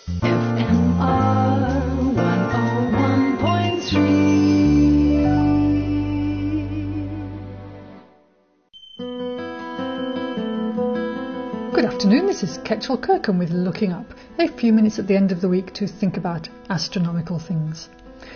FMR 101.3. Good afternoon, this is Ketchel Kirkham with Looking Up, a few minutes at the end of the week to think about astronomical things.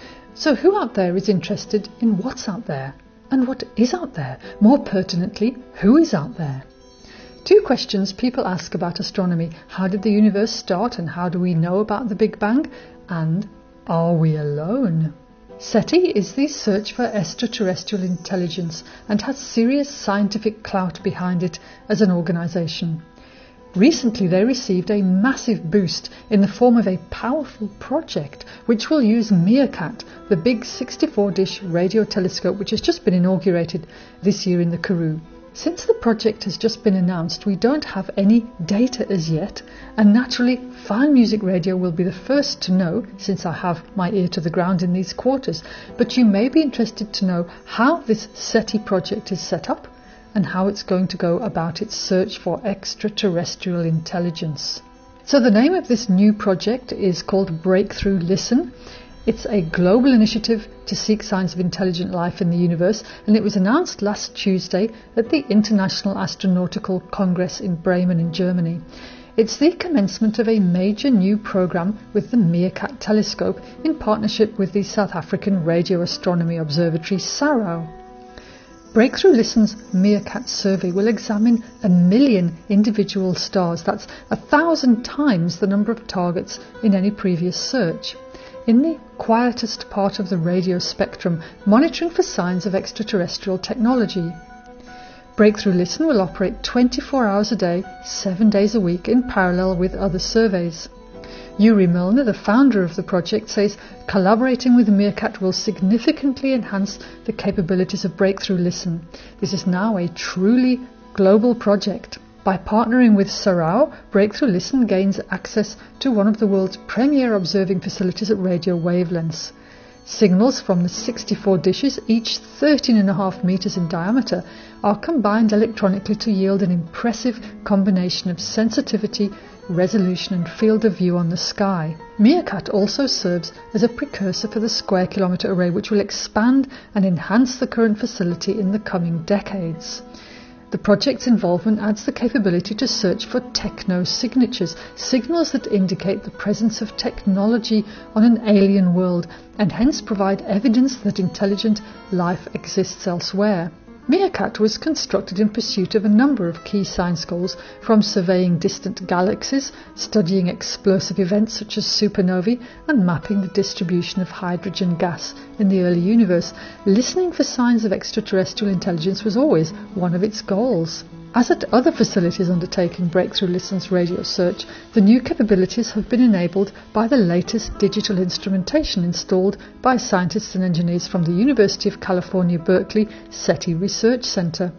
So who out there is interested in what's out there? And what is out there? More pertinently, who is out there? Two questions people ask about astronomy. How did the universe start and how do we know about the Big Bang? And are we alone? SETI is the search for extraterrestrial intelligence and has serious scientific clout behind it as an organisation. Recently they received a massive boost in the form of a powerful project which will use MeerKAT, the big 64-dish radio telescope which has just been inaugurated this year in the Kourou. Since the project has just been announced, we don't have any data as yet, and naturally Fine Music Radio will be the first to know, since I have my ear to the ground in these quarters. But you may be interested to know how this SETI project is set up and how it's going to go about its search for extraterrestrial intelligence. So the name of this new project is called Breakthrough Listen. It's a global initiative to seek signs of intelligent life in the universe, and it was announced last Tuesday at the International Astronautical Congress in Bremen in Germany. It's the commencement of a major new program with the MeerKAT telescope in partnership with the South African Radio Astronomy Observatory, SARAO. Breakthrough Listen's MeerKAT survey will examine 1 million individual stars. That's 1,000 times the number of targets in any previous search, in the quietest part of the radio spectrum, monitoring for signs of extraterrestrial technology. Breakthrough Listen will operate 24 hours a day, 7 days a week, in parallel with other surveys. Yuri Milner, the founder of the project, says collaborating with MeerKAT will significantly enhance the capabilities of Breakthrough Listen. This is now a truly global project. By partnering with SARAO, Breakthrough Listen gains access to one of the world's premier observing facilities at radio wavelengths. Signals from the 64 dishes, each 13.5 meters in diameter, are combined electronically to yield an impressive combination of sensitivity, resolution and field of view on the sky. MeerKAT also serves as a precursor for the Square Kilometre Array, which will expand and enhance the current facility in the coming decades. The project's involvement adds the capability to search for techno-signatures, signals that indicate the presence of technology on an alien world and hence provide evidence that intelligent life exists elsewhere. MeerKAT was constructed in pursuit of a number of key science goals, from surveying distant galaxies, studying explosive events such as supernovae, and mapping the distribution of hydrogen gas in the early universe. Listening for signs of extraterrestrial intelligence was always one of its goals. As at other facilities undertaking Breakthrough Listen's radio search, the new capabilities have been enabled by the latest digital instrumentation installed by scientists and engineers from the University of California, Berkeley SETI Research Center.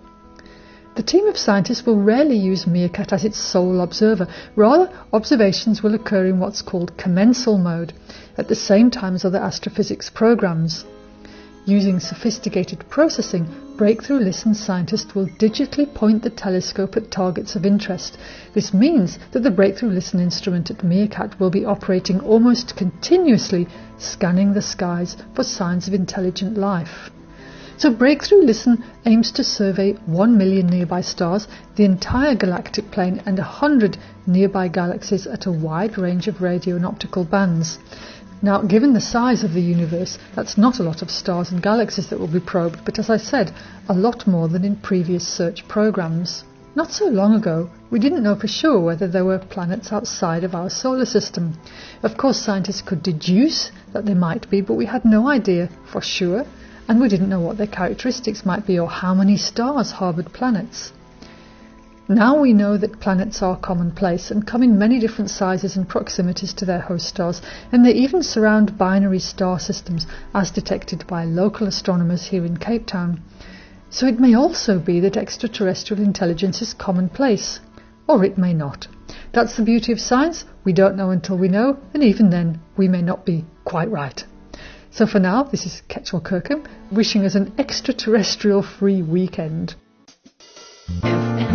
The team of scientists will rarely use MeerKAT as its sole observer. Rather, observations will occur in what's called commensal mode, at the same time as other astrophysics programs. Using sophisticated processing, Breakthrough Listen scientists will digitally point the telescope at targets of interest. This means that the Breakthrough Listen instrument at MeerKAT will be operating almost continuously, scanning the skies for signs of intelligent life. So Breakthrough Listen aims to survey 1 million nearby stars, the entire galactic plane and 100 nearby galaxies at a wide range of radio and optical bands. Now, given the size of the universe, that's not a lot of stars and galaxies that will be probed, but as I said, a lot more than in previous search programs. Not so long ago, we didn't know for sure whether there were planets outside of our solar system. Of course, scientists could deduce that there might be, but we had no idea for sure, and we didn't know what their characteristics might be or how many stars harboured planets. Now we know that planets are commonplace and come in many different sizes and proximities to their host stars, and they even surround binary star systems as detected by local astronomers here in Cape Town. So it may also be that extraterrestrial intelligence is commonplace, or it may not. That's the beauty of science. We don't know until we know, and even then we may not be quite right. So for now, this is Ketchel Kirkham wishing us an extraterrestrial free weekend.